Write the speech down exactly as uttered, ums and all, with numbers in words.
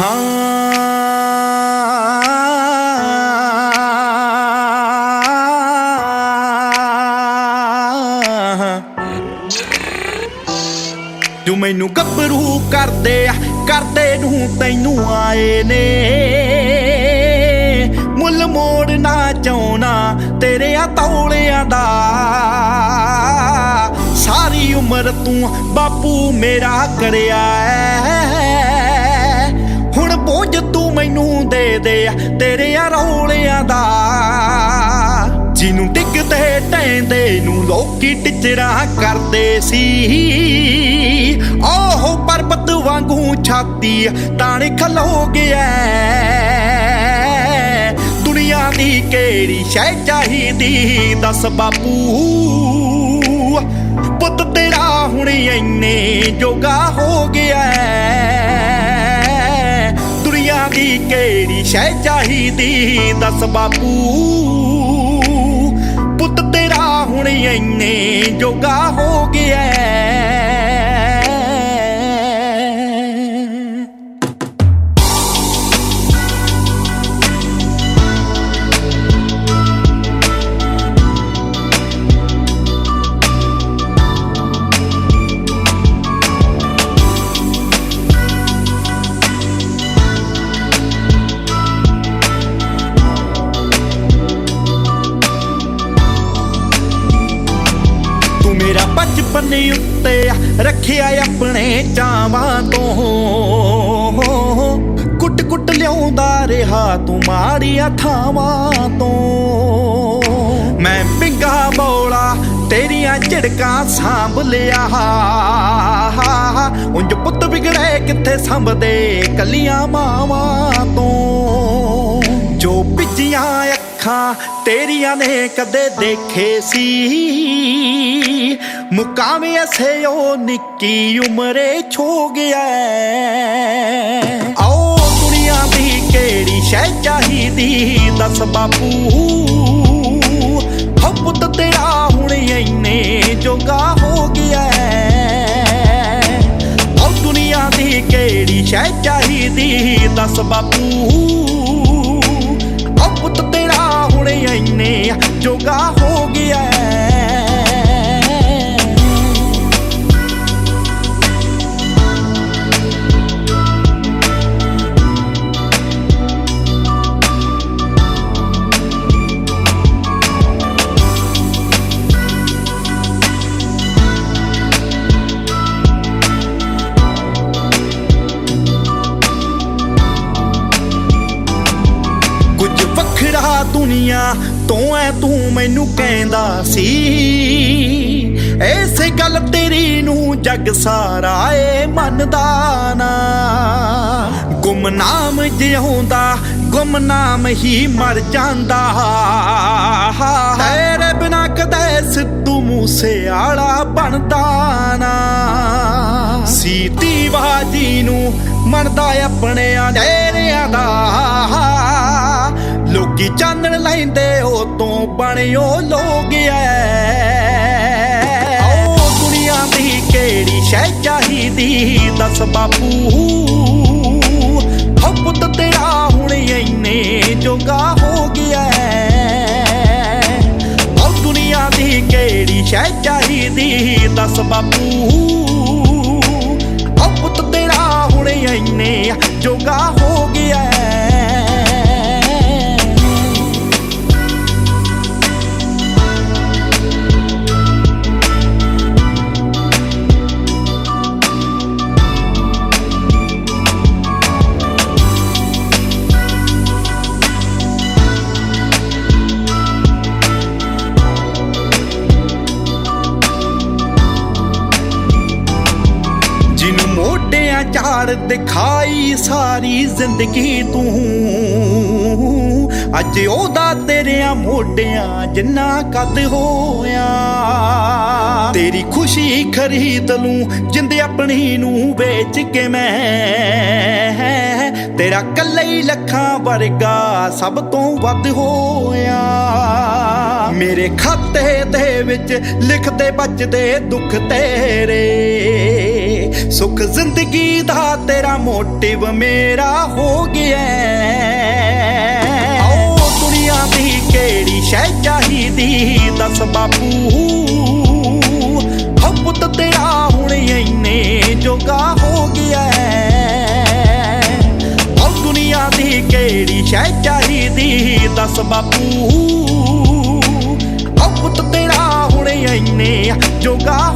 ਜੋ ਮੈਨੂੰ ਗੱਭਰੂ ਕਰਦੇ ਆ ਕਰਦੇ ਨੂੰ ਤੈਨੂੰ ਆਏ ਨੇ ਮੁੱਲ ਮੋੜਨਾ ਚਾਹੁੰਨਾ ਤੇਰੇ ਆ ਤੌਲਿਆਂ ਦਾ ਸਾਰੀ ਉਮਰ ਤੂੰ ਬਾਪੂ ਮੇਰਾ ਕਰਿਆ ਐ ਹੁਣ ਬੋਝ ਤੂੰ ਮੈਨੂੰ ਦੇ ਦੇ ਤੇਰੇ ਆ ਰੌਲਿਆਂ ਦਾ ਜਿਹਨੂੰ ਡਿੱਗਦੇ ਟੈਂਦੇ ਨੂੰ ਲੋਕੀ ਟਿਚਰਾਂ ਕਰਦੇ ਸੀ ਓਹ ਪਰਬਤ ਵਾਂਗੂ ਛਾਤੀ ਤਾਣੇ ਖਲੋ ਗਿਆ ਦੁਨੀਆ ਦੀ ਕਿਹੜੀ ਸ਼ੈ ਚਾਹੀਦੀ ਦੱਸ ਬਾਪੂ ਪੁੱਤ ਤੇਰਾ ਹੁਣ ਇੰਨੇ ਜੋਗਾ ਹੋ ਗਿਆ ਦੁਨੀਆ ਦੀ ਕਿਹੜੀ ਸ਼ੈ ਚਾਹੀਦੀ ਦੱਸ ਬਾਪੂ ਪੁੱਤ ਤੇਰਾ ਹੁਣ ਇੰਨੇ ਜੋਗਾ ਹੋ ਗਿਆ ਮੇਰਾ ਬਚਪਨ ਉੱਤੇ ਰੱਖਿਆ ਆਪਣੇ ਚਾਵਾਂ ਤੋਂ ਕੁੱਟ ਕੁੱਟ ਲਿਆਉਂਦਾ ਰਿਹਾ ਤੂੰ ਮਾੜੀਆਂ ਥਾਵਾਂ ਤੋਂ ਮੈਂ ਪਿੰਗਾ ਬੋਲਾ ਤੇਰੀਆਂ ਝਿੜਕਾਂ ਸਾਂਭ ਲਿਆ ਉਂਝ ਪੁੱਤ ਵਿਗੜੇ ਕਿੱਥੇ ਸੰਭਦੇ ਕੱਲੀਆਂ ਮਾਵਾਂ ਤੋਂ ਜੋ ਭਿੱਜੀਆਂ ਅੱਖਾਂ ਤੇਰੀਆਂ ਨੇ ਕਦੇ ਦੇਖੇ ਸੀ ਮੁਕਾਮ ਐਸੇ ਉਹ ਨਿੱਕੀ ਉਮਰੇ ਛੋ ਗਿਆ ਆਓ ਦੁਨੀਆ ਦੀ ਕਿਹੜੀ ਸ਼ੈ ਚਾਹੀਦੀ ਦੱਸ ਬਾਪੂ ਹੋ ਪੁੱਤ ਤੇਰਾ ਹੁਣ ਇੰਨੇ ਜੋਗਾ ਹੋ ਗਿਆ ਆਓ ਦੁਨੀਆ ਦੀ ਕਿਹੜੀ ਸ਼ੈ ਚਾਹੀਦੀ ਦੱਸ ਬਾਪੂ ਹੋ ਪੁੱਤ ਤੇਰਾ ਹੁਣ ਇੰਨੇ ਜੋਗਾ ਹੋ ਗਿਆ ਕੁਝ ਵੱਖਰਾ ਦੁਨੀਆ ਤੋਂ ਐ ਤੂੰ ਮੈਨੂੰ ਕਹਿੰਦਾ ਸੀ ਐਸੇ ਗੱਲ ਤੇਰੀ ਨੂੰ ਜੱਗ ਸਾਰਾ ਏ ਮੰਨਦਾ ਨਾ ਗੁਮਨਾਮ ਜਿਉਂਦਾ ਗੁਮਨਾਮ ਹੀ ਮਰ ਜਾਂਦਾ ਤੇਰੇ ਬਿਨਾ ਕਦੇ ਸਿੱਧੂ ਮੂਸੇਵਾਲਾ ਬਣਦਾ ਨਾ ਸੀਤੀ ਬਾਜੀ ਨੂੰ ਮੰਨਦਾ ਆਪਣੇ ਅੰਧੇਰਿਆਂ ਦਾ ਲੋਕੀ ਚਾਨਣ ਲੈਂਦੇ ਉਹ ਤੋਂ ਬਣਿਓ ਲੋਕ ਐ ਓ ਦੁਨੀਆ ਦੀ ਕਿਹੜੀ ਸ਼ੈ ਚਾਹੀਦੀ ਦੱਸ ਬਾਪੂ ਹੋ ਪੁੱਤ ਤੇਰਾ ਹੁਣ ਇੰਨੇ ਜੋਗਾ ਹੋ ਗਿਆ ਓ ਦੁਨੀਆ ਦੀ ਕਿਹੜੀ ਸ਼ੈ ਚਾਹੀਦੀ ਦੱਸ ਬਾਪੂ ਹੋ ਪੁੱਤ ਤੇਰਾ ਹੁਣ ਇੰਨੇ ਜੋਗਾ ਹੋ ਗਿਆ ਮੋਢਿਆਂ ਝਾੜ ਦਿਖਾਈ ਸਾਰੀ ਜ਼ਿੰਦਗੀ ਤੂੰ ਅੱਜ ਉਹਦਾ ਤੇਰਿਆਂ ਮੋਢਿਆਂ ਜਿੰਨਾ ਕੱਦ ਹੋਇਆ ਤੇਰੀ ਖੁਸ਼ੀ ਖਰੀਦ ਲੂੰ ਜਿੰਦ ਆਪਣੀ ਨੂੰ ਵੇਚ ਕੇ ਮੈਂ ਤੇਰਾ ਕੱਲਾ ਹੀ ਲੱਖਾਂ ਵਰਗਾ ਸਭ ਤੋਂ ਵੱਧ ਹੋਇਆ ਮੇਰੇ ਖਾਤੇ ਦੇ ਵਿੱਚ ਲਿਖਦੇ ਬਚਦੇ ਦੁੱਖ ਤੇਰੇ ਸੁੱਖ ਜ਼ਿੰਦਗੀ ਦਾ ਤੇਰਾ ਮੋਟਿਵ ਮੇਰਾ ਹੋ ਗਿਆ। ਓ ਦੁਨੀਆ ਦੀ ਕਿਹੜੀ ਸ਼ੈ ਚਾਹੀਦੀ ਦੱਸ ਬਾਪੂ, ਹੋ ਪੁੱਤ ਤੇਰਾ ਹੁਣ ਇੰਨੇ ਜੋਗਾ ਹੋ ਗਿਆ। ਓ ਦੁਨੀਆ ਦੀ ਕਿਹੜੀ ਸ਼ੈ ਚਾਹੀਦੀ ਦੱਸ ਬਾਪੂ, ਹੋ ਪੁੱਤ ਤੇਰਾ ਹੁਣ ਇੰਨੇ ਜੋਗਾ